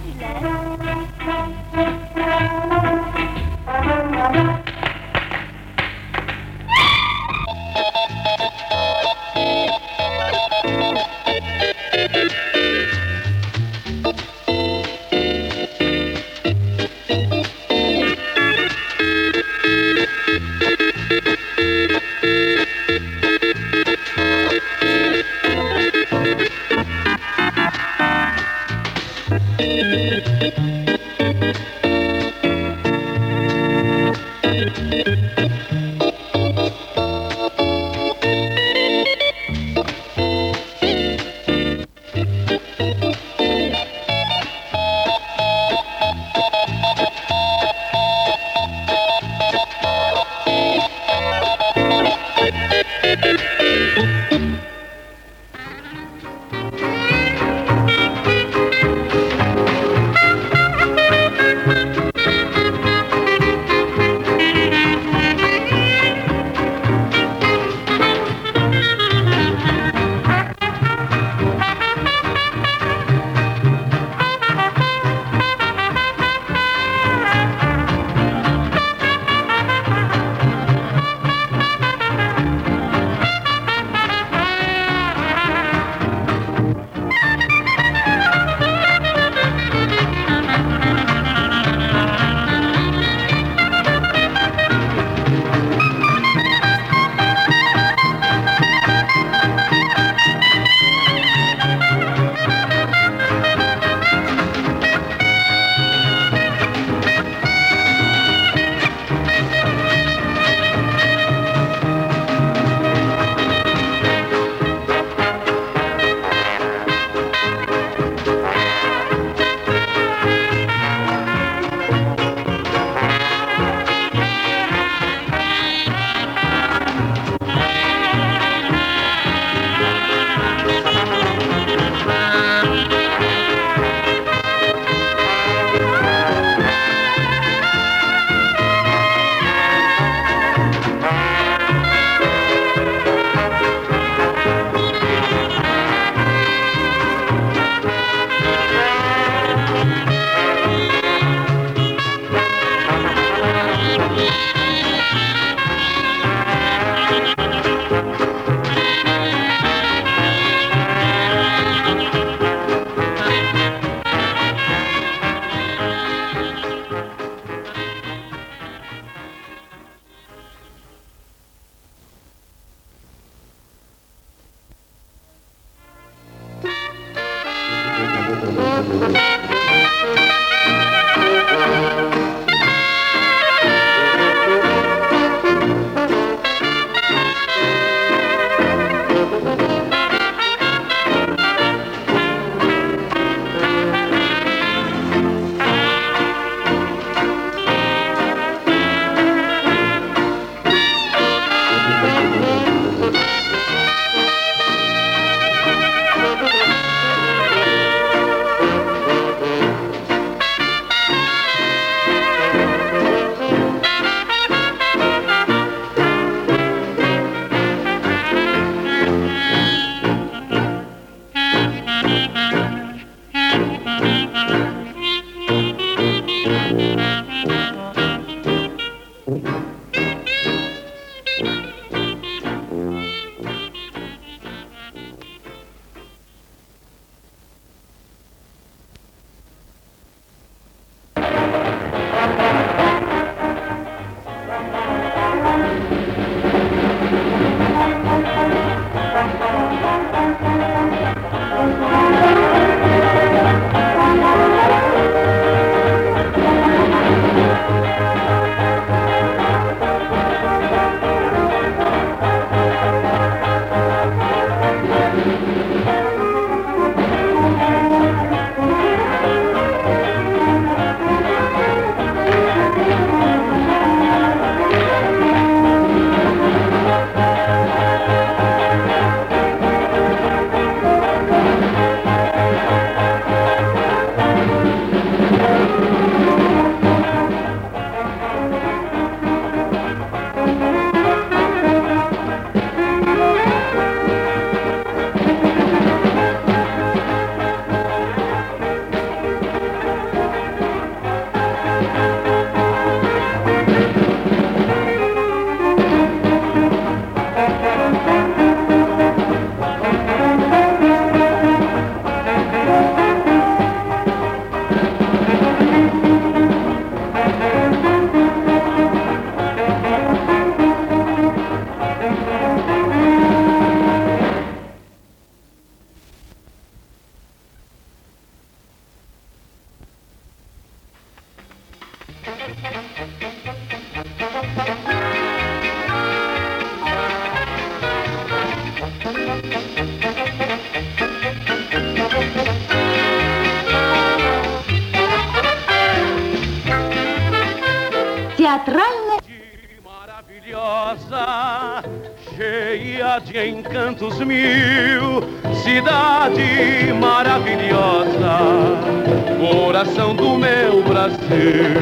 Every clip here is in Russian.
起来。 Teatralная. Maravilhosa, cheia de encantos mil, cidade maravilhosa, coração do meu Brasil.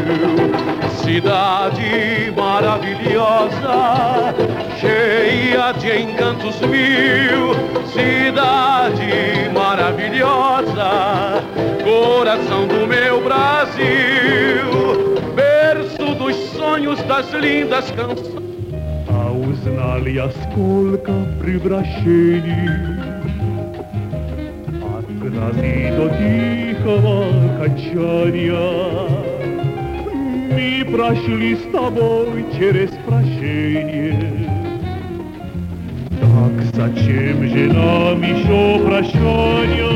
Cidade maravilhosa, cheia de encantos mil, cidade maravilhosa, coração do meu Brasil, berço dos sonhos das lindas canções. А узнали я, сколько превращений от грозы до тихого кончания. Мы прошли с тобой через прощение. Так зачем же нам еще прощание?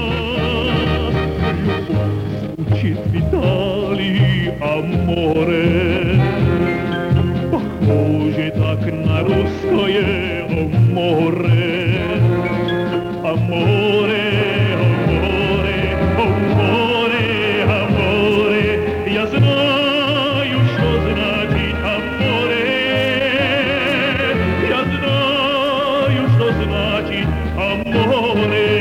Любовь звучит Виталий Аморе. Похоже так на русское море. Аморе, аморе, аморе, аморе. Я знаю, что значит аморе. Я знаю, что значит аморе.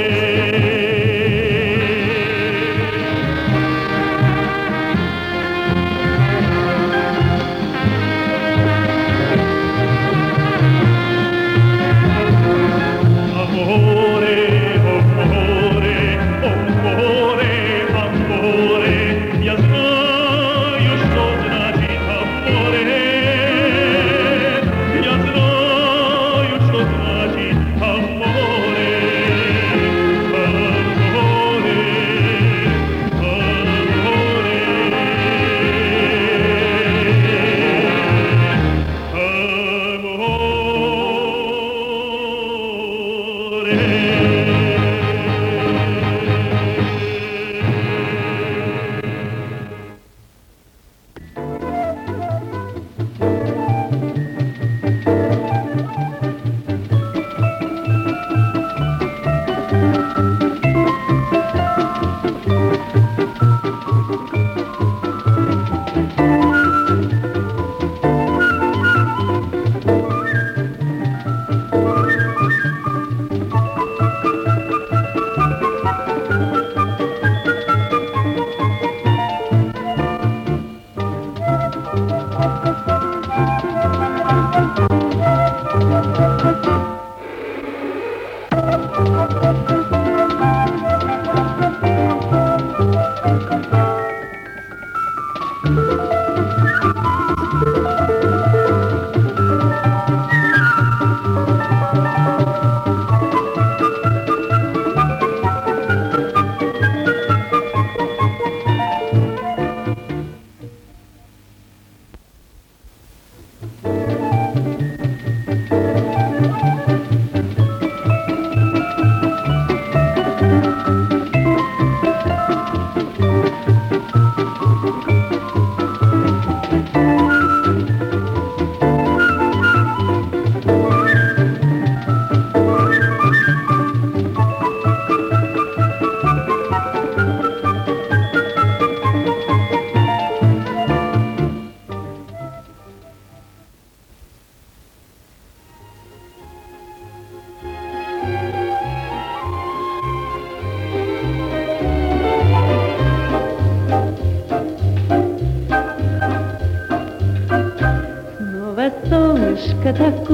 Солнышко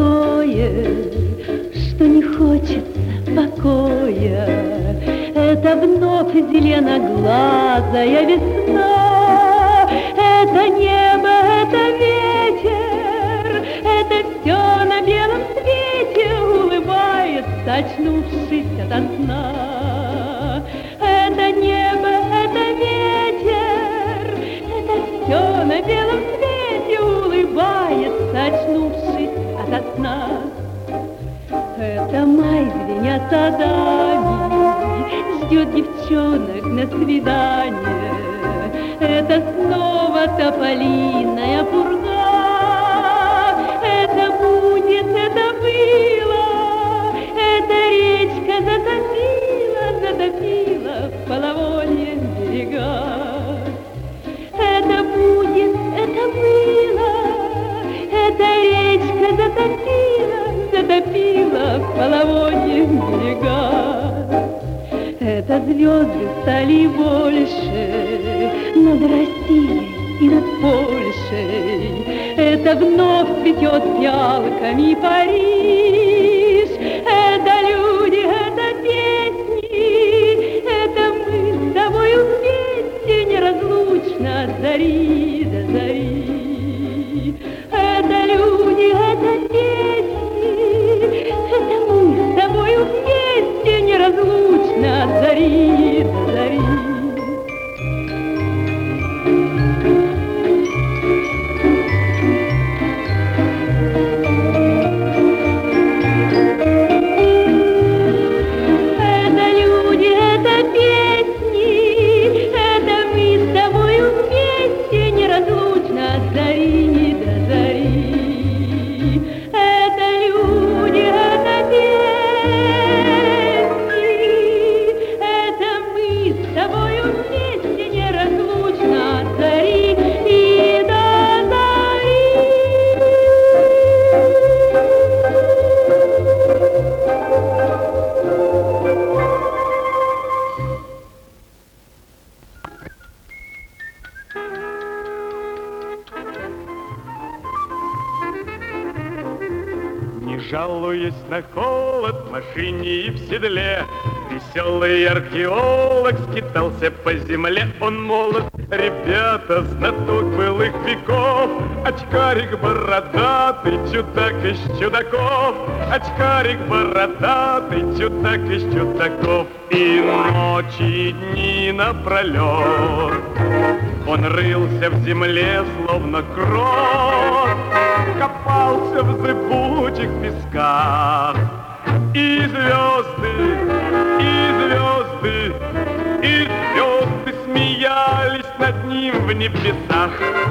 такое, что не хочется покоя. Это вновь зеленоглазая весна. Это небо, это ветер, это все на белом свете улыбается, очнувшись ото сна. Это небо, это ветер, это все на белом свете улыбается, очнувшись ото сна. Это май, звеня садами, ждет девчонок на свидание. Это снова тополиная пурга. Это будет, это было, эта речка затопила в половодье берега. Это будет, это было, половодьем берега. Это звезды стали больше над Россией и над Польшей. Это вновь цветет фиалками Париж. Это люди, это песни, это мы с тобою вместе неразлучно от зари до зари. Это люди, это песни, это мы с тобою вместе неразлучно от зари до зари. Жалуясь на холод в машине и в седле, веселый археолог скитался по земле. Он молод, ребята, знаток былых веков, очкарик бородатый, чудак из чудаков, очкарик бородатый, чудак из чудаков. И ночи, и дни напролет он рылся в земле, словно крот, копался в зыбучих песках. И звезды, и звезды, и звезды смеялись над ним в небесах.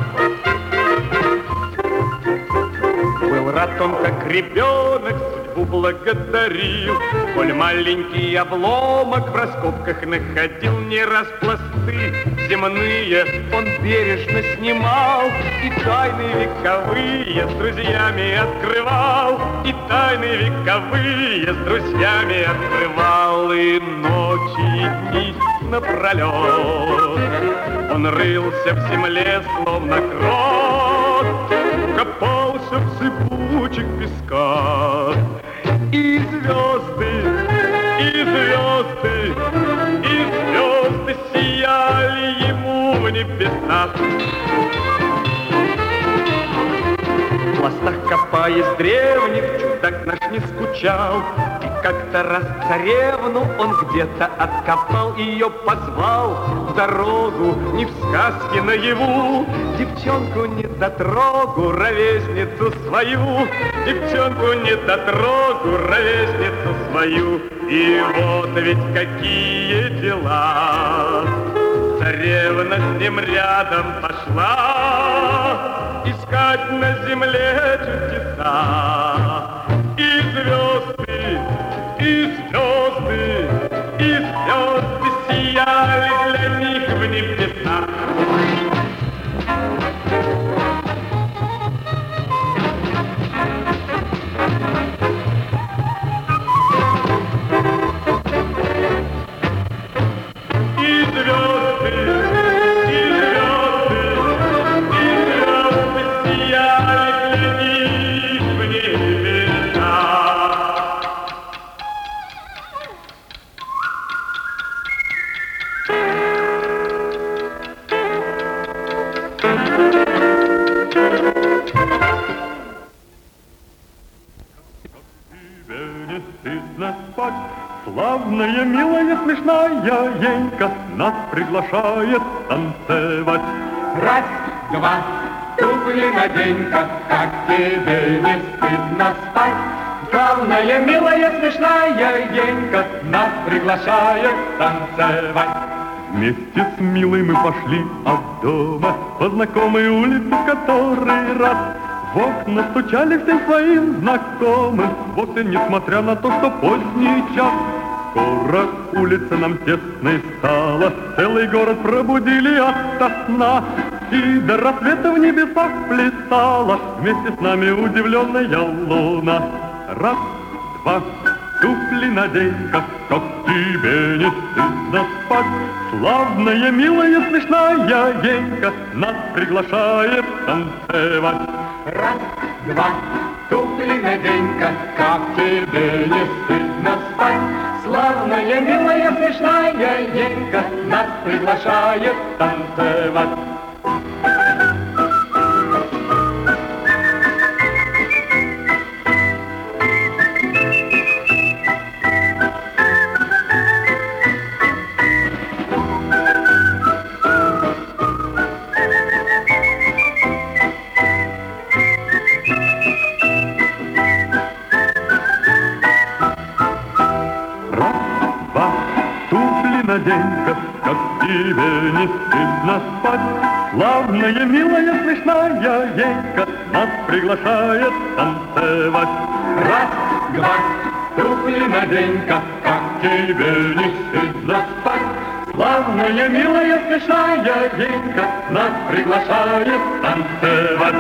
Был рад он, как ребенок, судьбу благодарил, коль маленький обломок в раскопках находил. Не раз пласты земные он бережно снимал, и тайны вековые с друзьями открывал, и тайны вековые с друзьями открывал. И ночи, и дни напролет он рылся в земле, словно крот, копался в зыбучих песках. И звезды, и звезды, и звезды сияли ему в небесах. В пластах копаясь древних, чудак наш не скучал. И как-то раз царевну он где-то откопал, ее позвал в дорогу, не в сказке наяву, девчонку недотрогу, ровесницу свою, девчонку недотрогу, ровесницу свою. И вот ведь какие дела! Царевна с ним рядом пошла искать на земле чудеса. И звезды, и звезды, и звезды сияли для них в небесах. Славная, милая, смешная Енька нас приглашает танцевать. Раз, два, туфли надень-ка, как тебе не стыдно спать. Славная, милая, смешная Енька нас приглашает танцевать. Вместе с милой мы пошли от дома по знакомой улице в который раз. В окна стучали всем своим знакомым, вовсе несмотря на то, что поздний час. Скоро улица нам тесной стала, целый город пробудили ото сна. И до рассвета в небесах плясала вместе с нами удивленная луна. Раз, два, туфли надень-ка, как тебе не стыдно спать. Славная, милая, смешная Генька нас приглашает танцевать. Раз, два, туфли надень-ка, как тебе не стыдно спать. Славная, милая, смешная Генька нас приглашает танцевать. Надень-ка, как тебе не стыдно спать. Славная, милая, смешная Генька нас приглашает танцевать. Раз, два, туфли надень-ка, как тебе не стыдно спать. Славная, милая, смешная Генька нас приглашает танцевать.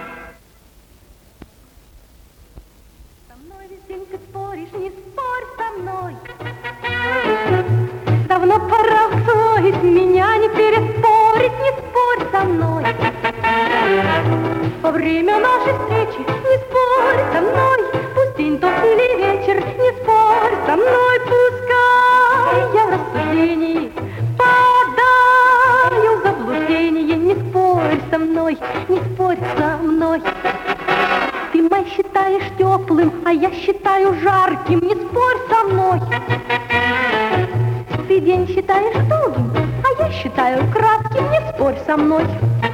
Со мной, Весенька, споришь, не спорь со мной. Давно пора усвоить, меня не переспорить, не спорь со мной. Во время нашей встречи не спорь со мной, пусть день тот или вечер, не спорь со мной, пускай я в рассуждении падаю в заблуждение, не спорь со мной, не спорь со мной. Ты май считаешь теплым, а я считаю жарким, не спорь со мной. Ты день считаешь долгим, а я считаю кратким, не спорь со мной.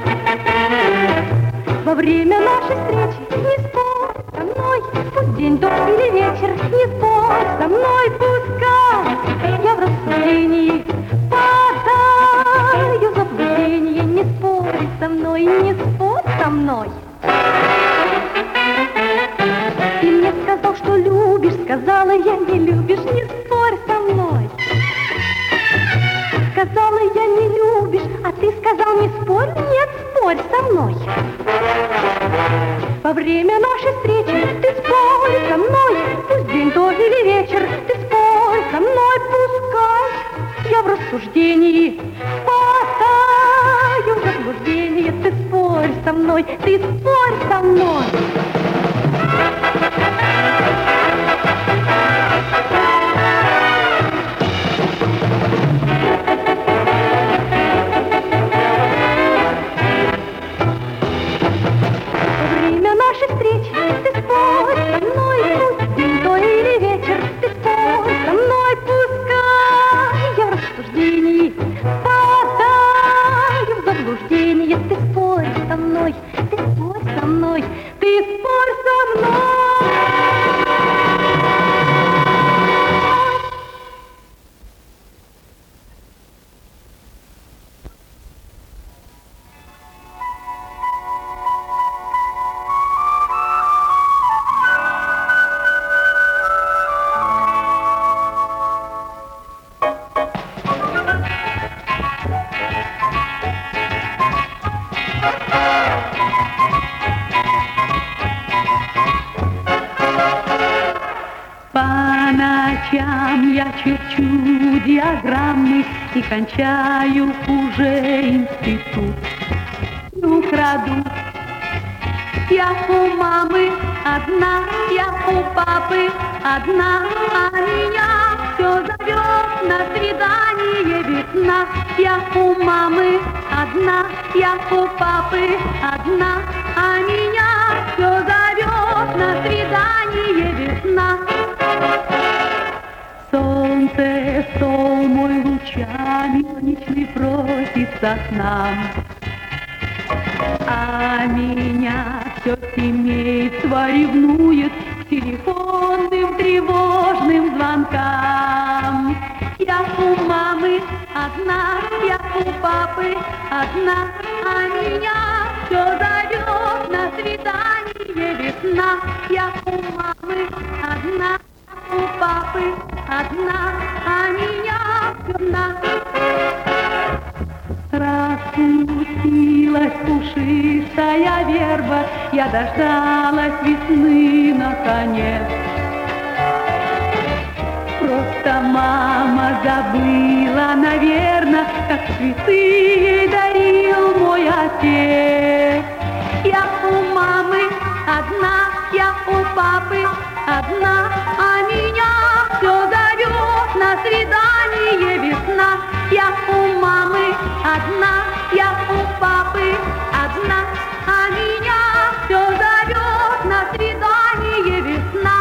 Во время нашей встречи не спорь со мной, пусть день тот или вечер, не спорь со мной, пускай я в рассуждении падаю в заблуждение, не спорь со мной, не спорь со мной. Ты мне сказал, что любишь, сказала я, не любишь, не спорь со мной. Сказала я, не любишь, а ты сказал, не спорь, нет, спорь со мной. Во время нашей встречи ты спорь со мной, пусть день то или вечер, ты спорь со мной, пускай я в рассуждении падаю в заблуждение, ты спорь со мной, ты спорь со мной. Я черчу диаграммы и кончаю уже институт. Украду. Я у мамы одна, я у папы одна, а меня все зовет на свидание весна. Я у мамы одна, я у папы одна, а меня все зовет на свидание весна. Солнце, стол мой лучами ночный просится к нам, а меня все семейство ревнует к телефонным тревожным звонкам. Я у мамы одна, я у папы одна, а меня все зовет на свидание весна. Я у мамы одна, у папы одна, а меня одна. Распустилась пушистая верба, я дождалась весны наконец. мама забыла, наверно, как цветы ей дарил мой отец. Я у мамы одна, я у папы одна, а меня все зовет на свидание весна. Я у мамы одна, я у папы одна, а меня все зовет на свидание весна.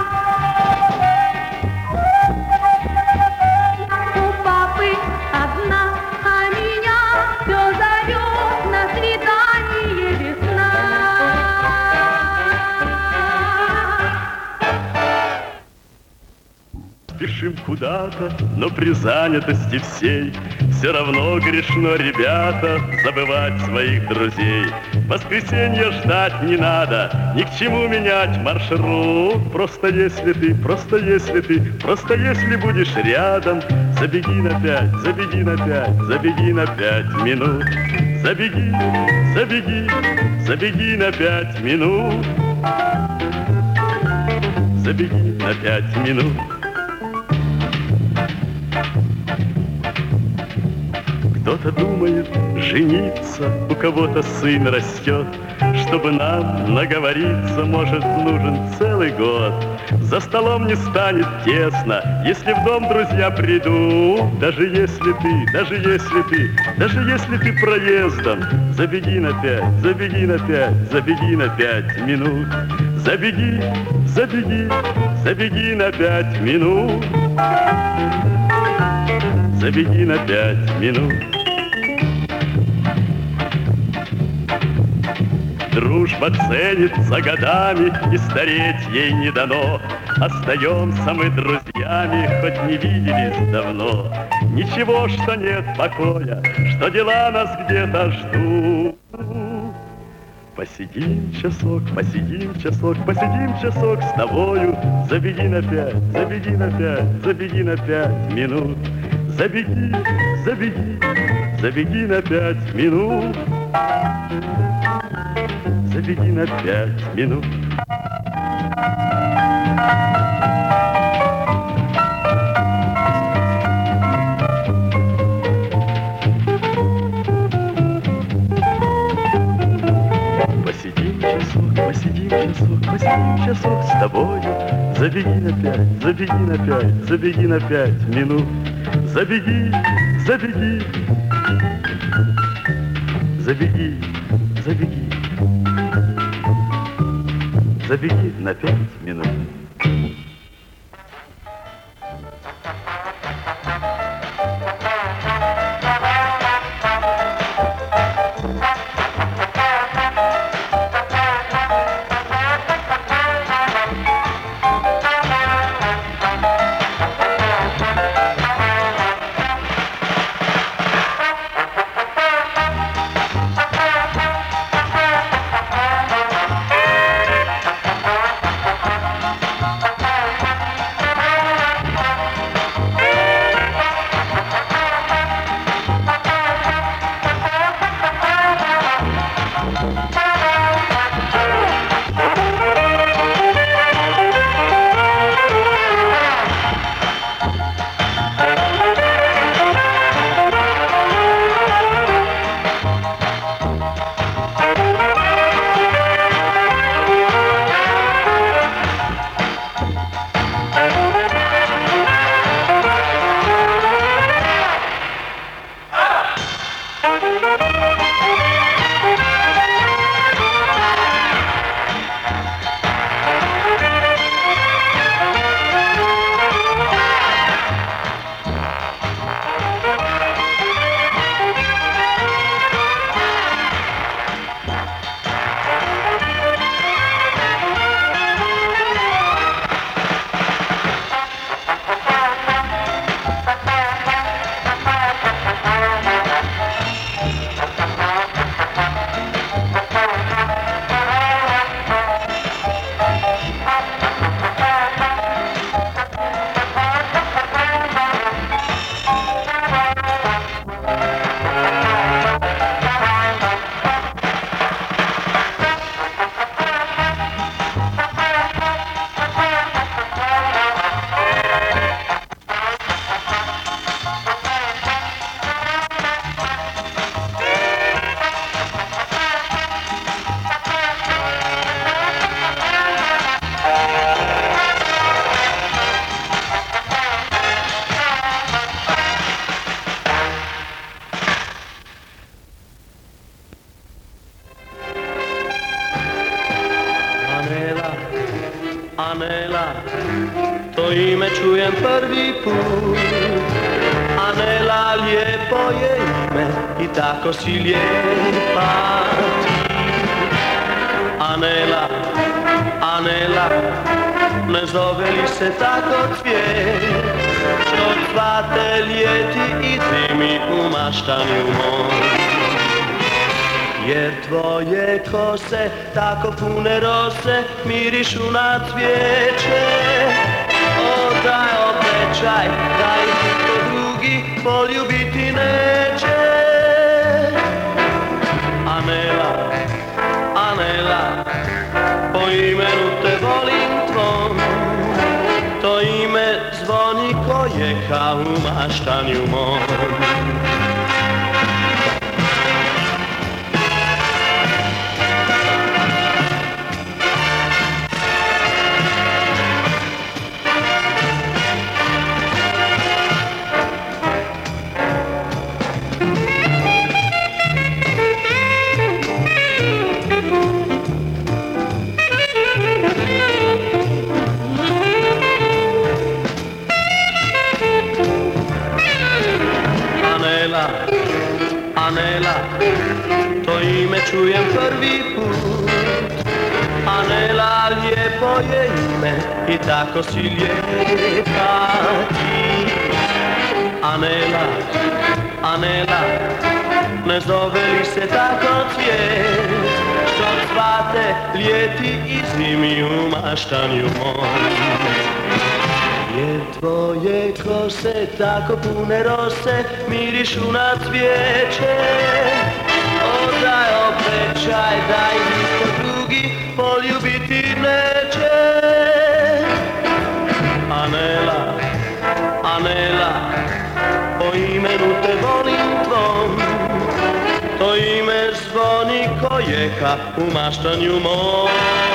Я у папы одна, а меня все зовет на свидание весна. Спешим куда-то, но при занятости всей все равно грешно, ребята, забывать своих друзей. Воскресенье ждать не надо, ни к чему менять маршрут. Просто если ты, просто если ты, просто если будешь рядом, забеги на 5, забеги на 5, забеги на 5 минут. Забеги, забеги, забеги на 5 минут. Забеги на 5 минут. Кто-то думает жениться, у кого-то сын растет. Чтобы нам наговориться, может, нужен целый год. За столом не станет тесно, если в дом друзья придут. Даже если ты, даже если ты, даже если ты проездом, забеги на 5, забеги на 5, забеги на 5 минут. Забеги, забеги, забеги на 5 минут. Забеги на 5 минут. Дружба ценится годами, и стареть ей не дано. Остаемся мы друзьями, хоть не виделись давно. Ничего, что нет покоя, что дела нас где-то ждут. Посидим часок, посидим часок, посидим часок с тобою. Забеги на 5, забеги на 5, забеги на 5 минут. Забеги, забеги, забеги на 5 минут. Забеги на 5 минут. Посидим часок, посидим часок, посидим часок с тобою. Забеги на 5, забеги на 5, забеги на 5 минут. Забеги, забеги, забеги, забеги, забеги на 5 минут. Anela, to ime čujem prvi put. Anela, lijepo je ime i tako si lijepa ti. Anela, Anela, ne zove li se tako cvijet, što cvate ljeti i zimi u maštanju moj. Jer tvoje kose, tako pune rose, mirišu na cvijeće. O, daj obećaj, da ih niko drugi poljubiti neće. Anela, Anela, po imenu te volim tvom, to ime zvoni ko jeka u maštanju mom. Anela, to ime čujem prvi put. Anela, lijepo je ime i tako si lijepa ti. Anela, Anela, ne zove li se tako cvijet, što cvate ljeti i zimi u maštanju moj. Jer tvoje kose, tako pune rose, mirišu na cvijeće. O, daj obećaj, daj niko drugi poljubiti neće. Anela, Anela, po imenu te volim tvom, to ime zvoni ko jeka u maštanju mom.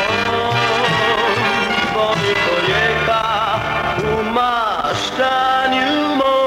Zvoni ko jeka u maštanju mom.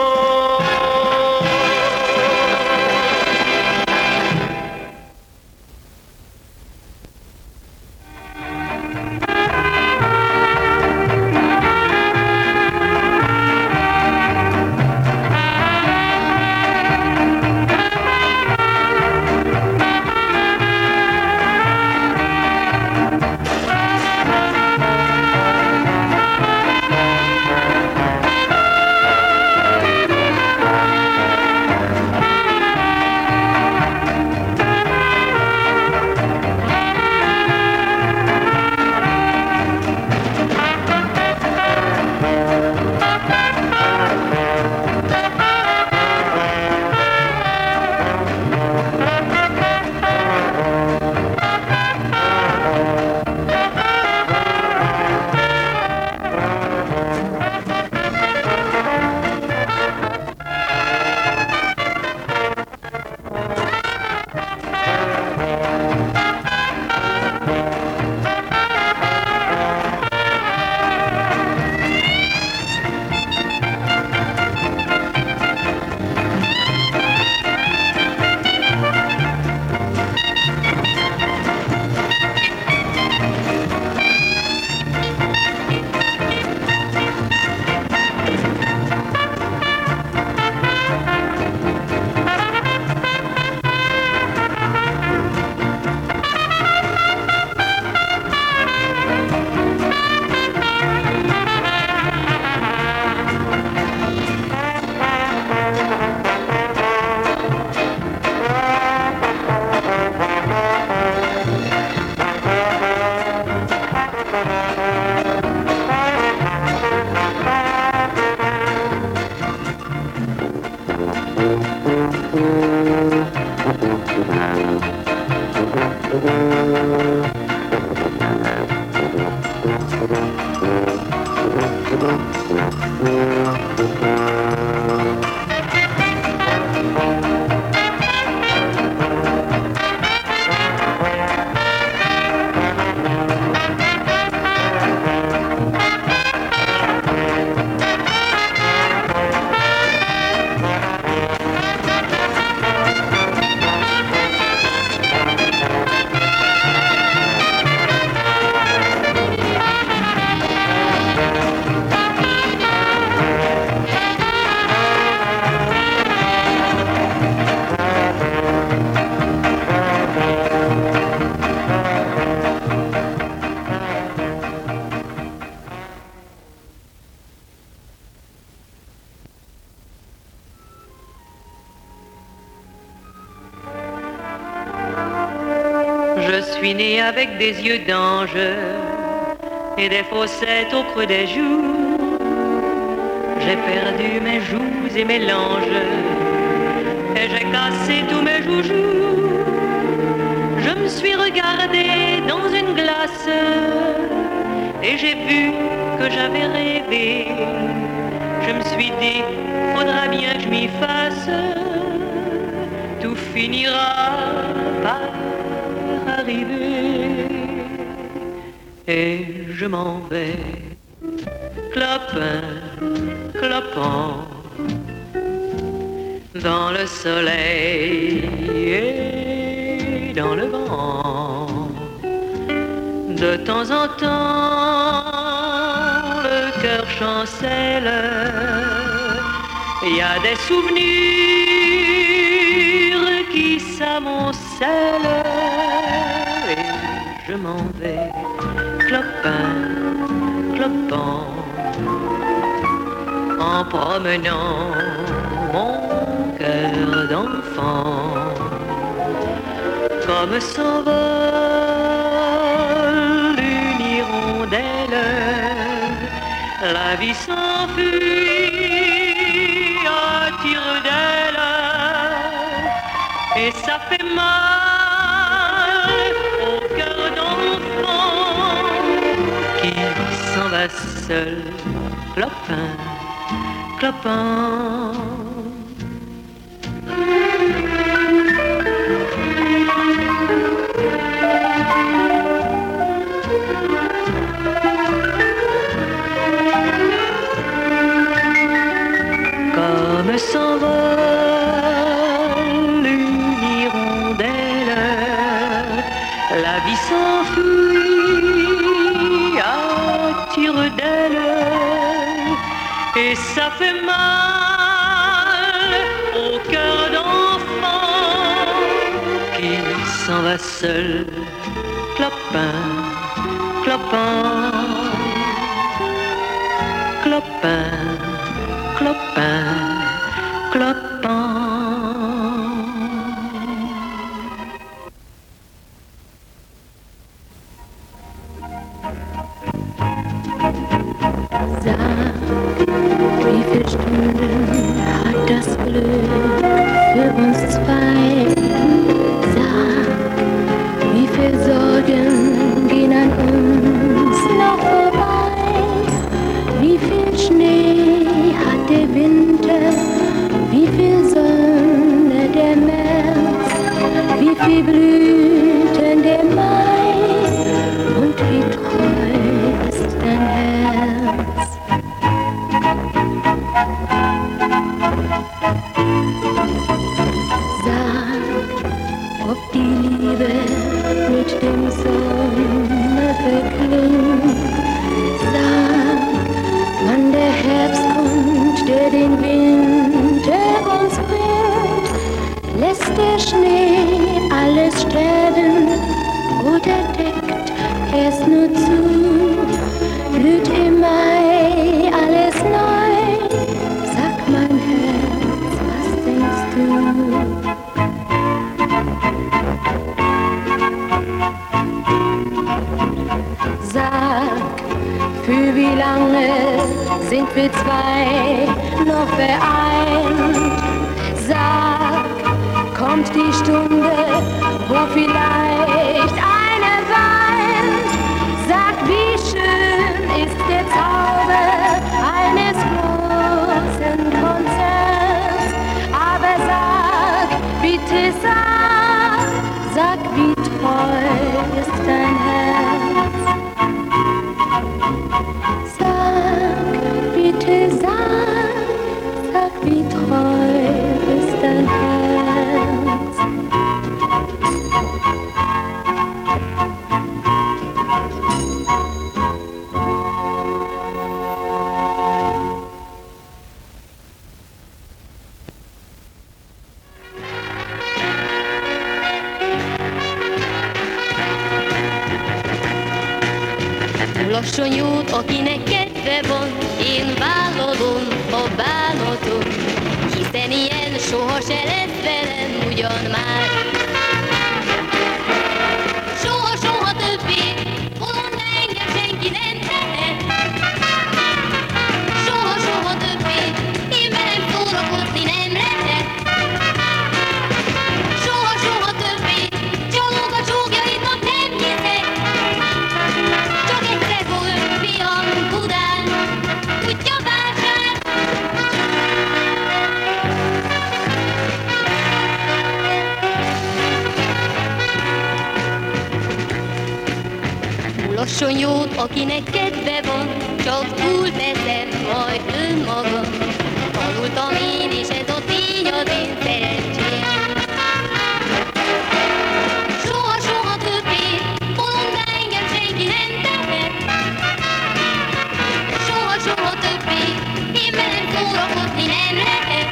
Je suis née avec des yeux d'ange et des fossettes au creux des joues. J'ai perdu mes joues et mes langes et j'ai cassé tous mes joujoux. Je me suis regardée dans une glace et j'ai vu que j'avais rêvé. Je me suis dit, faudra bien que je m'y fasse. Tout finira par arriver. Et je m'en vais, clopin, clopant, dans le soleil et dans le vent. De temps en temps, le cœur chancelle. Il y a des souvenirs qui s'amoncellent. Et je m'en vais, clopin, clopant, en promenant mon cœur d'enfant. Comme s'envole une hirondelle, la vie s'enfuit à tire-d'aile, et ça fait mal au cœur d'enfant qui s'en va seul, clopin, clopin. Comme s'envole une hirondelle, la vie s'enfuit à tire-d'aile, et ça fait mal au cœur d'enfant qui s'en va seul, clopin, clopin, clopin, clopin, clopin. Wie viele Stunden hat das Glück für uns zwei? Sag, wie viele Sorgen gehen an uns noch vorbei? Wie viel Schnee hat der Winter? Wie viel Sonne der März? Wie viel Blüten der Mai? Und wie treu ist dein Herz? Sag, ob die Liebe mit dem Sommer verklingt. Sag, wann der Herbst kommt, der den Winter uns bringt. Lässt der Schnee alles sterben oder deckt erst nur zu? Blüht im Mai alles neu? Sag mein Herz, was denkst du? Sag, für wie lange sind wir zwei noch vereint? Sag, kommt die Stunde, wo vielleicht einer weint? Sag, wie schön ist der Zauber eines großen Konzerts? Aber sag, bitte sag, wie treu ist dein Herz? Sag, bitte sag, wie treu ist dein Herz? Lossonyút, akinek kedve van, én vállalom a bánatot, hiszen ilyen soha se lesz velem ugyan már. Lassan jót, akinek kedve van, csak túlveszem majd önmaga. Tanultam én, és ez a tény az én szerencsém. Soha-soha többé, bolondá engem senki nem tehet. Soha-soha többé, én velem szórakozni nem lehet.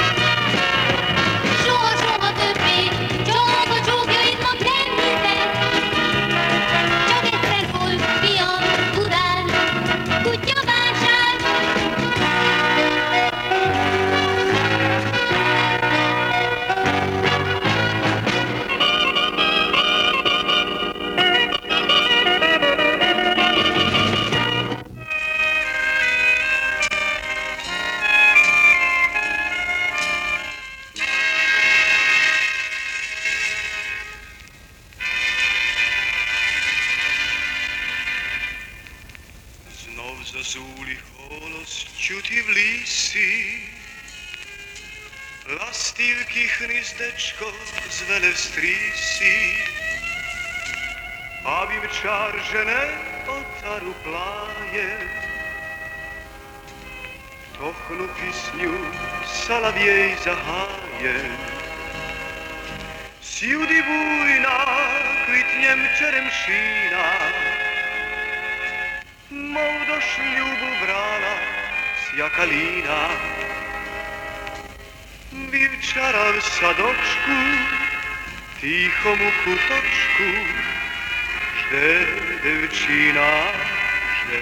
Soha-soha többé, csak a csókjaidnak nem hiszek. Csak egyszer volt, fiam, Budán, kutyavásár. Знов зазулі голос чути в лісі, ластівки гніздечко звеле в стрісі, а вівчар жене отару плає, тохну пісню солов'єй загає. Сюди буйна квітнем черемшина, мов до шлюбу бралась калина. Вівчара в садочку, тихому куточку, жде дівчина, жде.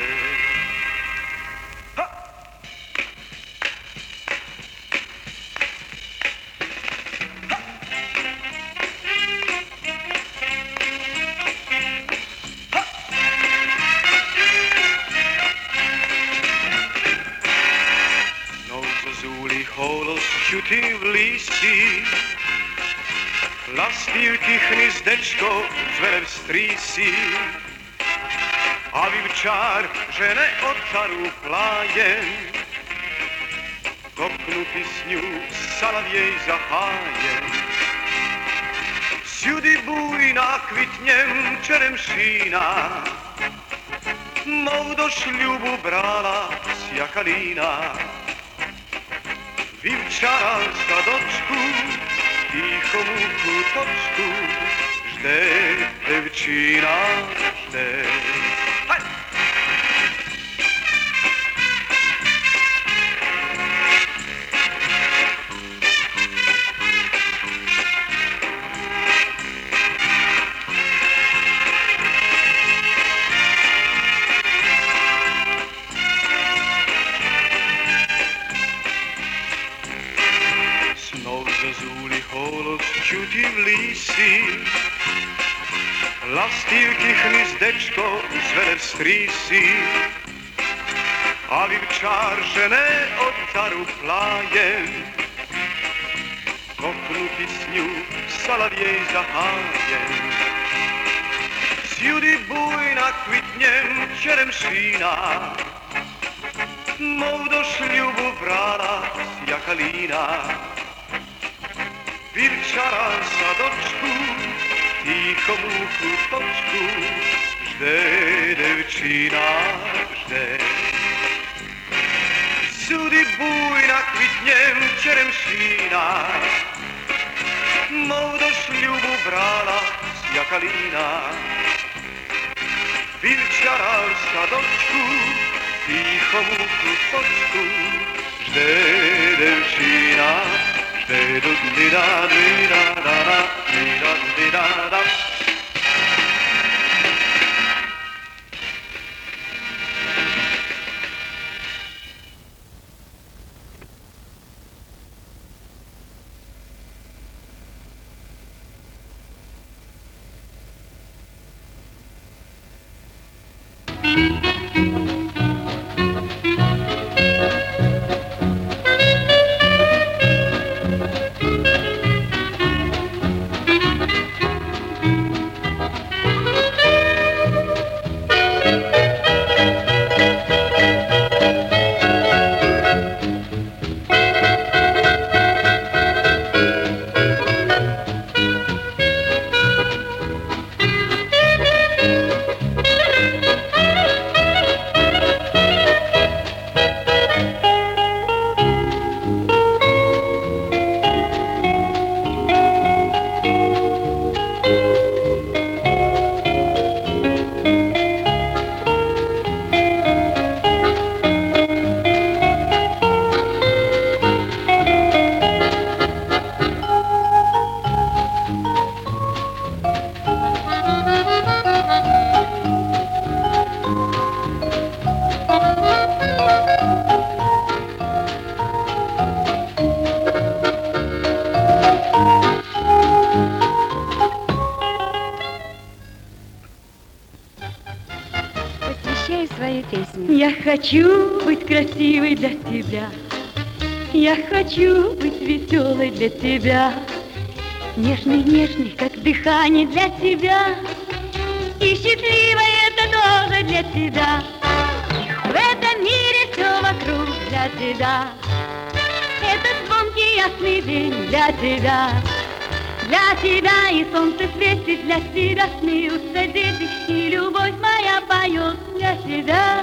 Голос чути в лісі, ластівки гніздечко звеле в стрісі, а вівчар жене отару плає, тохну пісню солов'єй загає. Сюди буйна квітнем черемшина, мов до шлюбу бралась калина. Вівчара в садочку, тихому куточку, жде дівчина, жде. Голос чути в лісі, ластівки гніздечко звеле в стрісі, а вівчар жене отару плає, тохну пісню солов'єй загає. Сюди буйна квітнем черемшина, мов до шлюбу бралась калина. Вівчара в садочку, тихому куточку, жде дівчина, жде. Сюди буйна квітнем черемшина, мов до шлюбу бралась калина. Вівчара в садочку, тихому куточку, жде дівчина, Я хочу быть красивой для тебя, я хочу быть веселой для тебя, нежной, как дыхание для тебя, и счастливой это тоже для тебя. В этом мире все вокруг для тебя, этот звонкий ясный день для тебя. Для тебя и солнце светит, для тебя смеются дети, и любовь моя поет для тебя.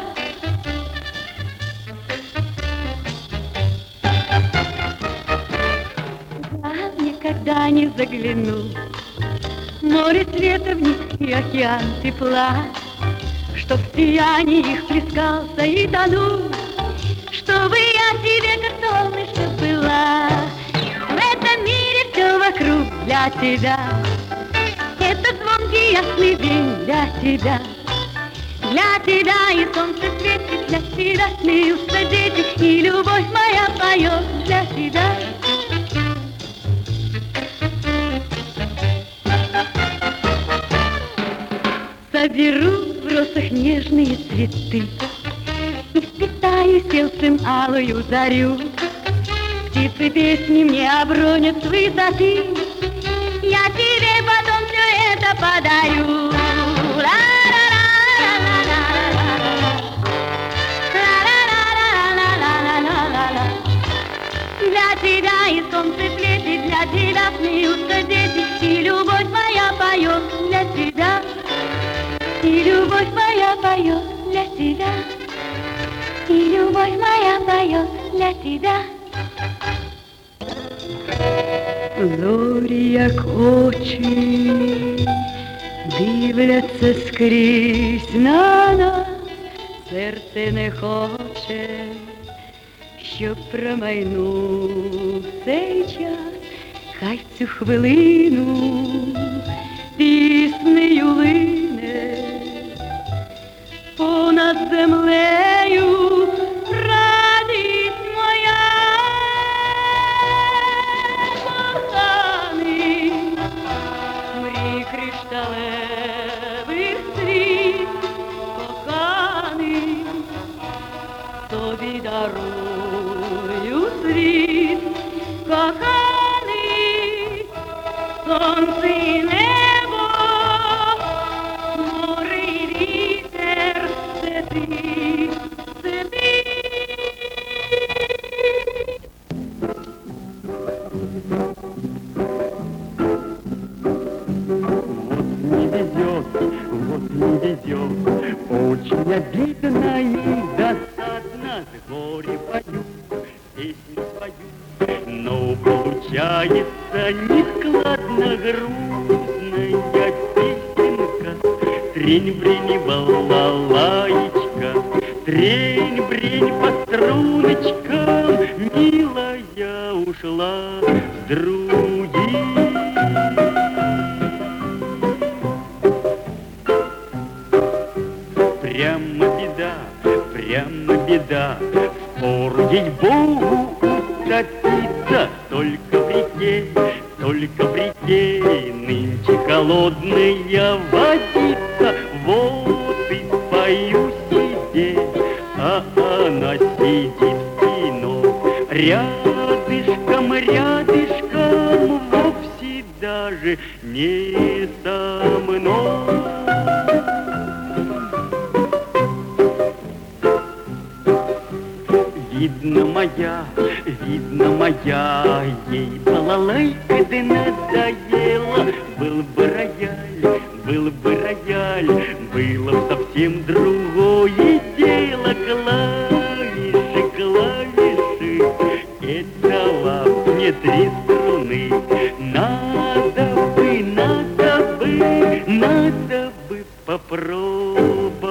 Я никогда не загляну, море света вниз и океан тепла, чтоб в сиянии их плескался и тонул, чтобы я тебе как солнышко была. В этом мире все вокруг для тебя, это звонкий ясный день для тебя. Для тебя и солнце светит, для тебя смеются дети, и любовь моя поет для тебя. Соберу в росах нежные цветы и впитаю сердцем алую зарю. Птицы песни мне обронят с высоты, я тебе потом все это подарю. Для тебя и солнце светит, для тебя смеются дети, и любовь моя поет для тебя. И любовь моя поет для тебя, и любовь моя поет для тебя. Зорі, як очі, дивляться скрізь на нас, серце не хоче, щоб промайнув цей час. Хай цю хвилину піснею лине понад землею радість моя. Коханий, мрій кришталевих світ, коханий, тобі дарую світ, коханий, сонце і небо, море і вітер, це ти, це ти. Вот не везет, очень обидно и досадно, с горя пою, песню свою, но получается нескладно, грустная песенка. Трень-брень, балалаечка, трень-брень по струночкам, милая ушла с другим. Прямо беда, впору ей-богу утопиться, только в реке нынче холодная водица. Вот и спою себе, а она сидит спиной, рядышком, вовсе даже не со мной. Видно моя, ей балалайка да надоела. Был бы рояль, было б совсем другое дело. Клавиши, это мне 3 струны. Надо бы попробовать.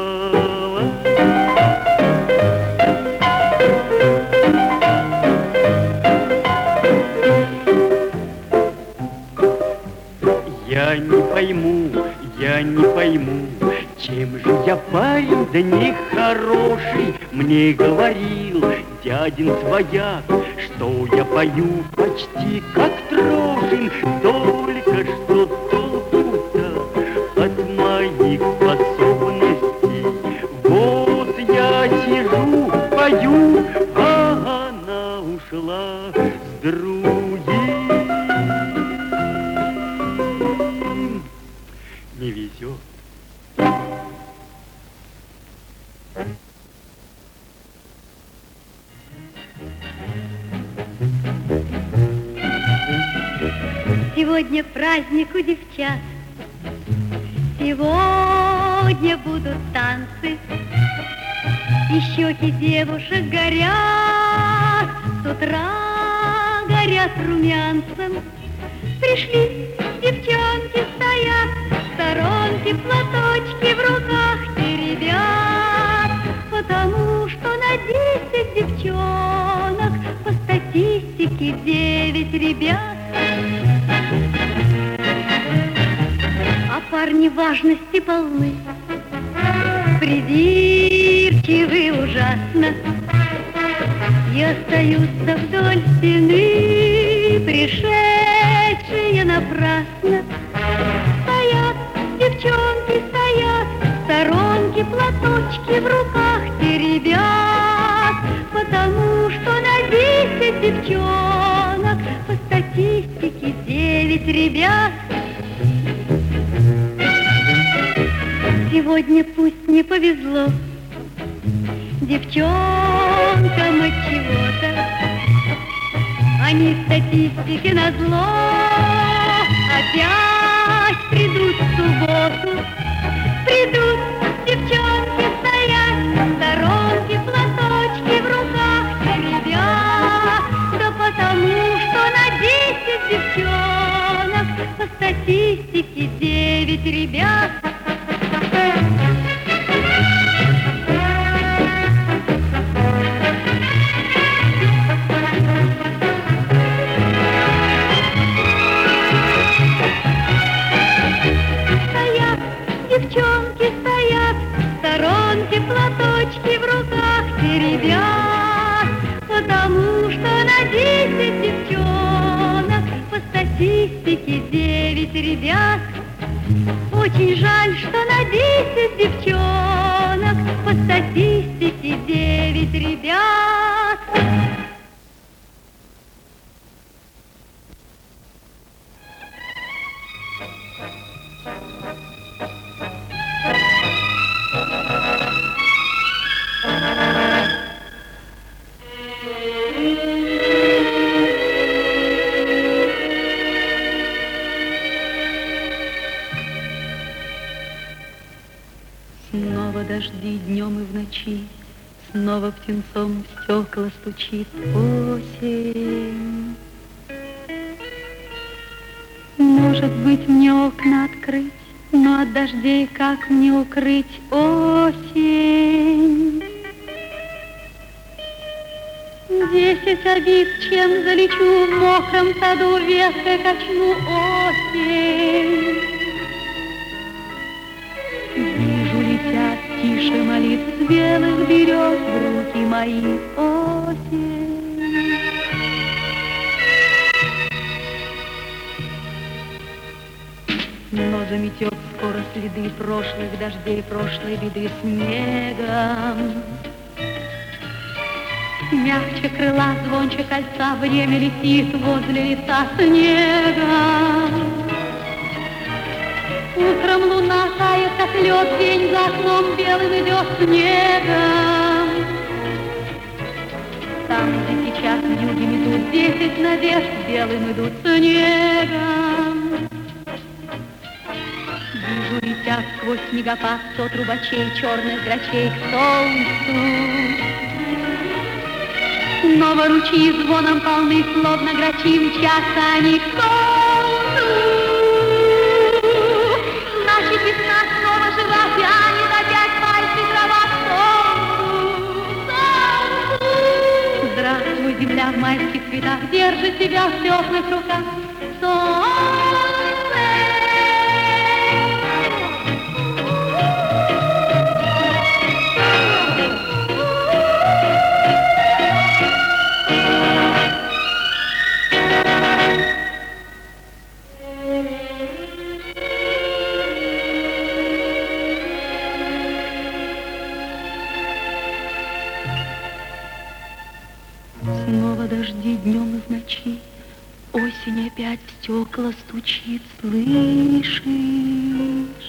Я не пойму, чем же я парень, да нехороший. Мне говорил дядин свояк, что я пою почти как Трошин. Только что толку-то от моих способностей. Вот я Сегодня праздник у девчат, сегодня будут танцы, и щеки девушек горят, с утра горят румянцем. Пришли девчонки, стоят в сторонке, платочки в руках теребят, потому что на 10 девчонок по статистике 9 ребят. А парни важности полны, придирчивы ужасно, и остаются вдоль стены, пришедшие напрасно. Стоят девчонки, стоят в сторонке, платочки в руках теребят, потому что на 10 девчонок по статистике 9 ребят. Сегодня пусть не повезло девчонкам от чего-то, они статистике назло опять придут в субботу. Придут девчонки, стоят в сторонке, платочки в руках теребят, да потому что на 10 девчонок по статистике 9 ребят. Девчонки стоят в сторонке, платочки в руках теребят, потому что на 10 девчонок по статистике 9 ребят. Очень жаль, что на 10 девчонок по статистике 9 ребят. Снова дожди днем и в ночи, снова птенцом в стекла стучит осень. Может быть, мне окна открыть, но от дождей как мне укрыть осень? 10 обид, чем залечу в мокром саду, веткой качну осень. Вижу, летят тише молитв с белых берез в руки мои осень. Но заметет скоро следы прошлых дождей, прошлой беды снегом. Мягче крыла, звонче кольца, время летит возле лица снегом. Утром луна тает, как лед, день за окном белым идет снегом. Там, где сейчас вьюги метут 10 надежд, белым идут снегом. Вижу, летят сквозь снегопад 100 трубачей, черных грачей к солнцу. Снова ручьи звоном полны, словно грачи, мчатся они к солнцу. Значит, весна снова жива, тянет опять пальцы трава к солнцу. Здравствуй, земля в майских цветах, держит тебя в теплых руках. Солнце! Снова дожди днем и в ночи, осень опять в стекла стучит, слышишь?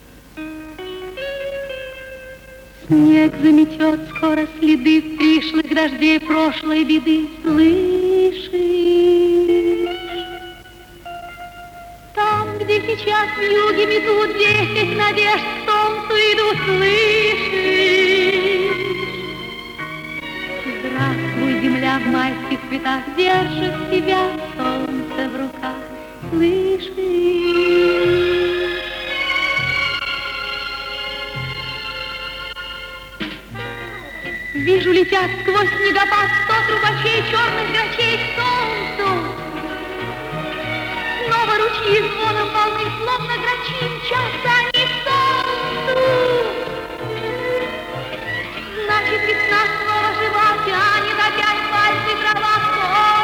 Снег заметет скоро следы пришлых дождей прошлой беды, слышишь? где сейчас вьюги метут, 10 надежд солнцу идут, слышишь? Здравствуй, земля в майских цветах, держит тебя солнце в руках, слышишь? Вижу, летят сквозь снегопад 100 трубачей, черных грачей к солнцу. Снова ручьи звоном полны, словно грачи, мчатся они к солнцу. Значит, весна снова жива, тянет опять пальцы трава к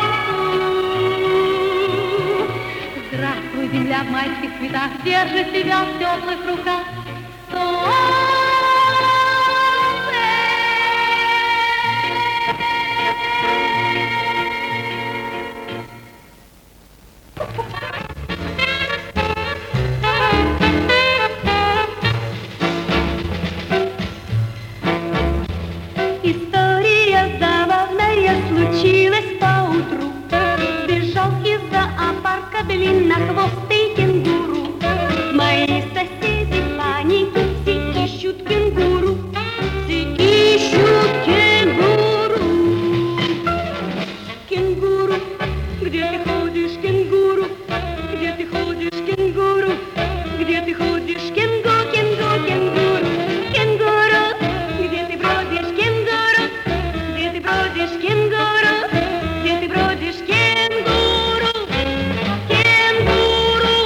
солнцу. Здравствуй, земля в майских цветах, держит тебя в теплых руках. История забавная случилась поутру. Бежал из зоопарка длиннохвостый кенгуру. Мои соседи в панике, все ищут кенгуру. Все ищут кенгуру. Кенгуру, где ты ходишь, кенгуру? Где ты ходишь, кенгуру? Где ты ходишь, кенгуру? Кенгуру, кенгуру, кенгуру. Где ты бродишь, кенгуру? Где ты бродишь, кенгуру? Где ты бродишь, кенгуру? Кенгуру,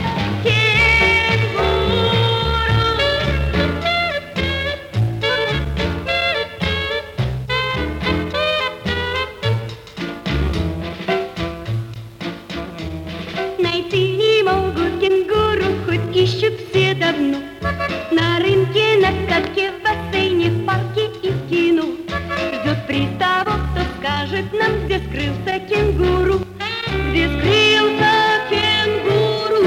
кенгуру. Найти не могут кенгуру, хоть ищут все давно. На рынке, на катке, в бассейне, в парке и в кино. Ждет приставов, кто скажет нам, где скрылся кенгуру. Где скрылся кенгуру?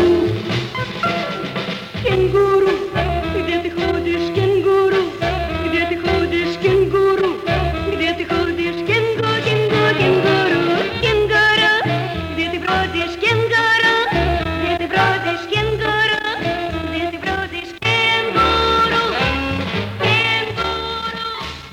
Кенгуру, где ты ходишь, кенгуру? Где ты ходишь, кенгуру? Где ты ходишь, кенгуру, кенгуру, кенгуру? Кенгуру, где ты бродишь, кенгуру? Где ты бродишь, кенгуру? Где ты бродишь, кенгуру? Кенгуру,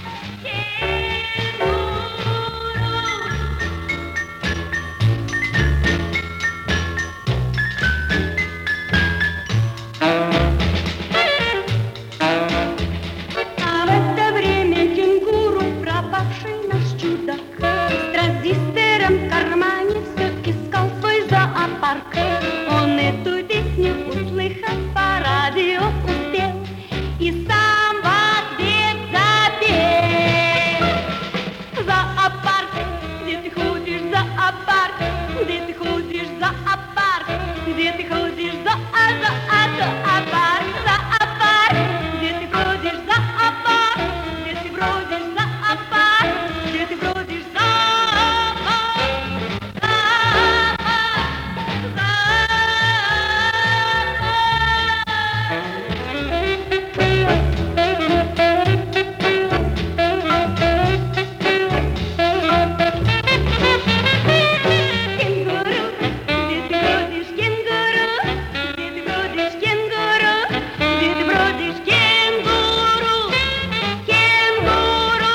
А в это время кенгуру, пропавший наш чудак, с транзистором в кармане все искал свой зоопарк. Он эту песню, услыхав по радио, успел и сам в ответ запел. Зоопарк, где ты ходишь, зоопарк? Где ты ходишь, зоопарк? Где ты ходишь, зоопарк? Зоопарк, где ты бродишь, зоопарк? Где ты бродишь, зоопарк? Где ты бродишь, кенгуру, где ты бродишь, кенгуру? Где ты бродишь, кенгуру? Где ты бродишь, кенгуру? Кенгуру,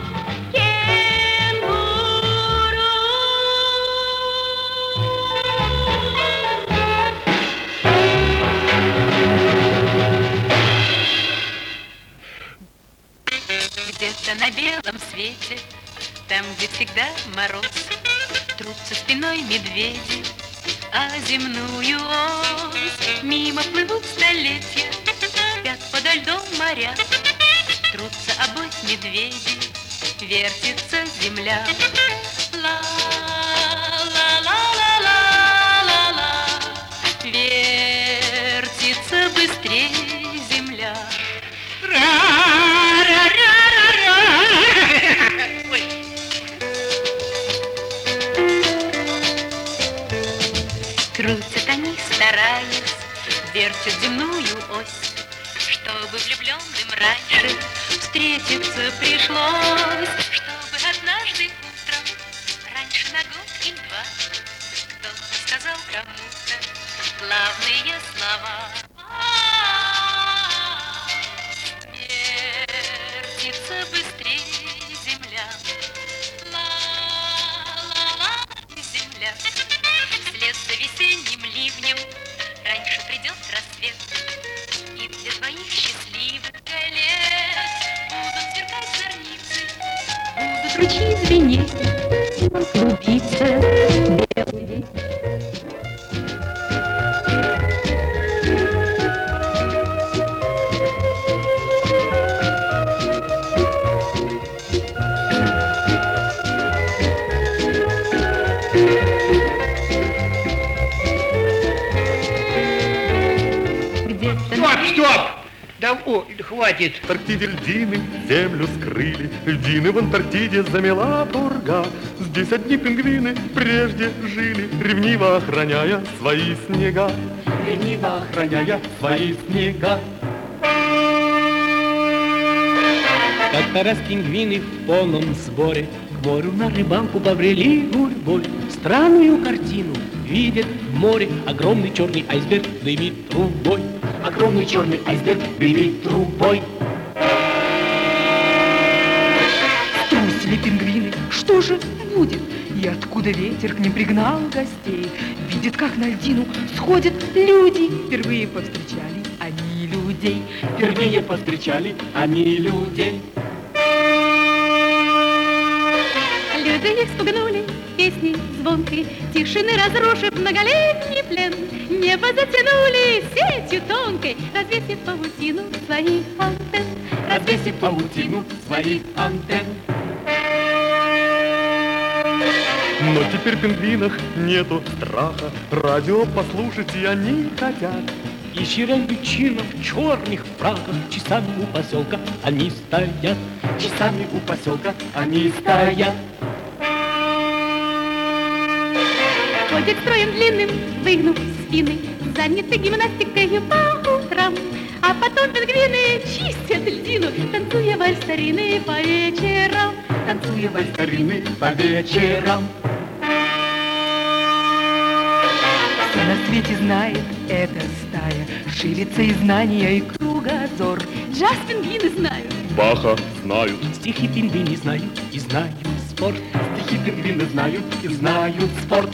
Где-то на белом свете, там, где всегда мороз, трутся спиной медведи, а земную ось мимо плывут столетия, спят подо льдом моря, трутся обось медведи, вертится земля. Ла-ла-ла-ла-ла-ла-ла, вертится быстрее земля. Ой. Крутят они, стараясь, вертят земную ось, чтобы влюбленным раньше встретиться пришлось, чтобы однажды утром, раньше на год или два, кто-то сказал кому-то: главные слова. Вертится быстрее земля, ла-ла-ла, земля. Вслед за весенним ливнем раньше придет рассвет, и для твоих счастливых колец будут сверкать зорницы, будут ручьи звенеть, клубиться белый ветер. Стоп! Да, хватит. В Антарктиде льдины землю скрыли, льдины в Антарктиде замела пурга. Здесь одни пингвины прежде жили, ревниво охраняя свои снега. Ревниво охраняя свои снега. Как-то раз пингвины в полном сборе к морю на рыбалку побрели гурьбой. Странную картину видят в море, огромный черный айсберг дымит трубой. Огромный черный айсберг дымит трубой. Струсили пингвины, что же будет? И откуда ветер к ним пригнал гостей? Видят, как на льдину сходят люди. Впервые повстречали они людей. Впервые повстречали они людей. Люди испугнули песней звонкой, тишины разрушив многолетний плен. Небо затянули сетью тонкой, развесив паутину своих антенн. Развесив паутину своих антенн. Но теперь в пингвинах нету страха, радио послушать и они хотят. И ширяют чинов в черных фраках, часами у поселка они стоят. Часами у поселка они стоят. Ходят строем длинным, выгнув спины, заняты гимнастикой по утрам. А потом пингвины чистят льдину, танцуя вальс старинный по вечерам. Танцуя вальс старинный по вечерам. Все на свете знает эта стая, ширится и знания, и кругозор. Джаз пингвины знают, Баха знают, стихи пингвины знают и знают спорт. Стихи пингвины знают и знают спорт.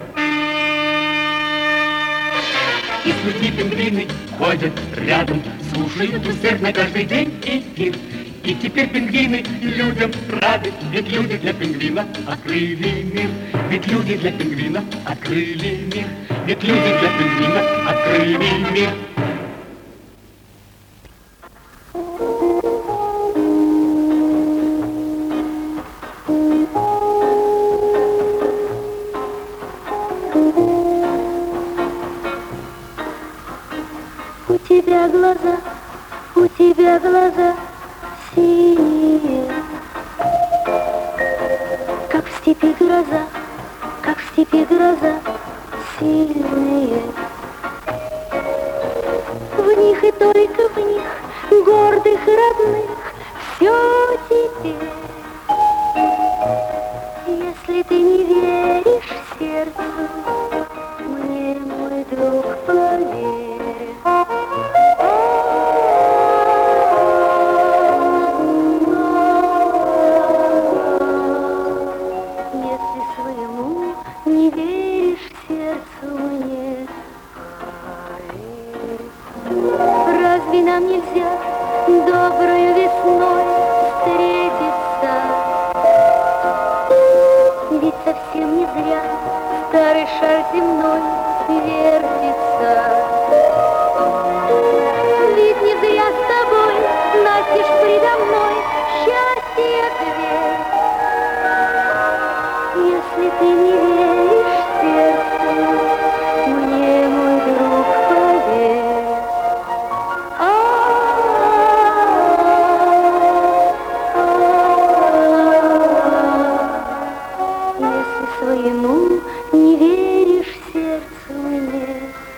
И с людьми пингвины ходят рядом, слушают усердно каждый день эфир. И теперь пингвины людям рады, ведь люди для пингвина открыли мир. Ведь люди для пингвина открыли мир. Ведь люди для пингвина открыли мир. У тебя глаза синие, как в степи гроза, как в степи гроза, сильные. В них и только в них, гордых и родных, все теперь. Если ты не веришь сердцу, мне, мой друг, поверь. Разве нам нельзя добрую весной встретиться? Ведь совсем не зря старый шар земной вертится. Ведь не зря с тобой настежь предо мной счастье дверь. Если ты не веришь сердцу, мне, мой друг, поверь. Если своему не веришь сердцу мне,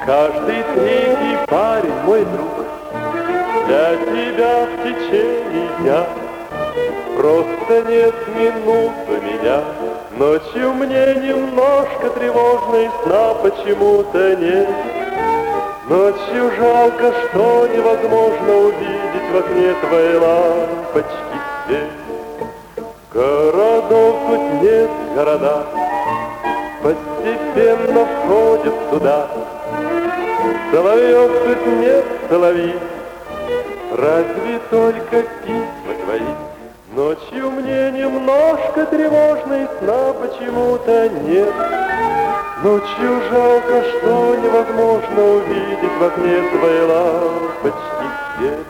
Каждый третий парень, мой друг, для тебя в течение дня. Просто нет минут у меня, ночью мне немножко тревожно и сна почему-то нет. Ночью жалко, что невозможно увидеть в окне твоей лампочки свет. Городов тут нет, города постепенно входят туда. Соловьев тут нет, соловьи, разве только письма твои. Ночью мне немножко тревожно и сна почему-то нет. Ночью жалко, что невозможно увидеть в окне твоей лампочки свет.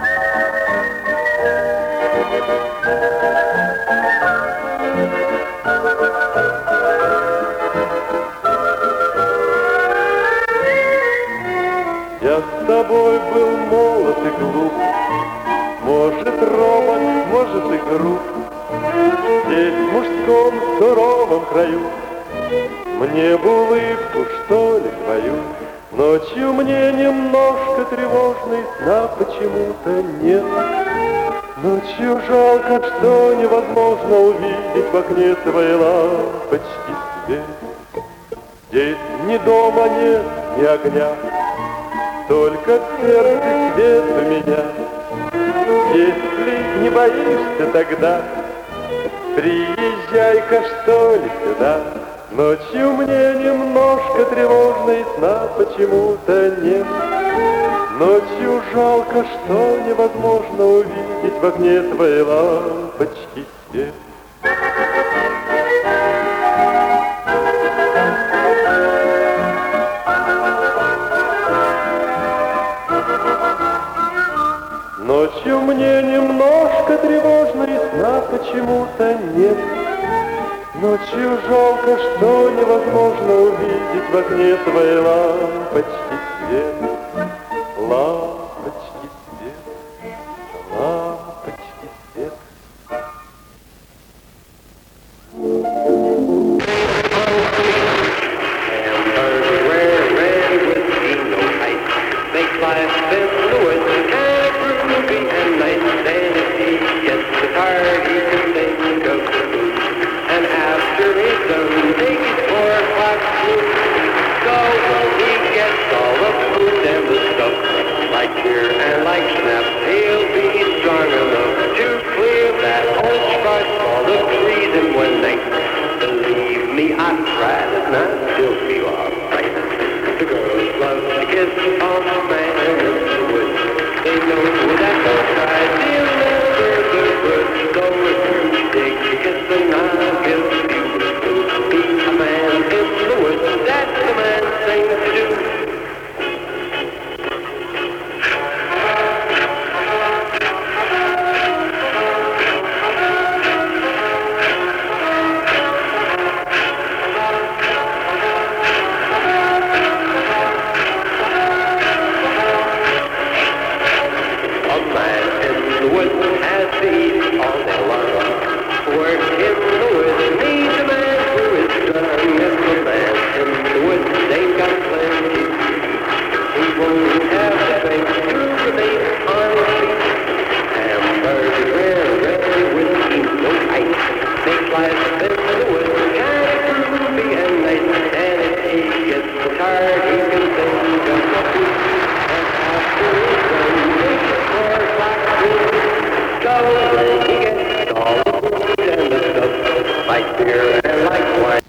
Я с тобой был молод и глуп, может робот, может и груб. Здесь в мужском суровом краю мне бы улыбку, что ли, твою. Ночью мне немножко тревожно и сна почему-то нет. Ночью жалко, что невозможно увидеть в окне твоей лампочки свет. Здесь ни дома нет, ни огня, только в сердце свет у меня. Если не боишься тогда, приезжай-ка, что ли, сюда. Ночью мне немножко тревожно и сна почему-то нет. Ночью жалко, что невозможно увидеть в окне твоей лампочки свет. Ночью мне немножко тревожно и сна почему-то нет. Ночью жалко, что невозможно увидеть в окне твоей лампочки свет. Лампочки свет, лампочки свет. Like beer and like wine.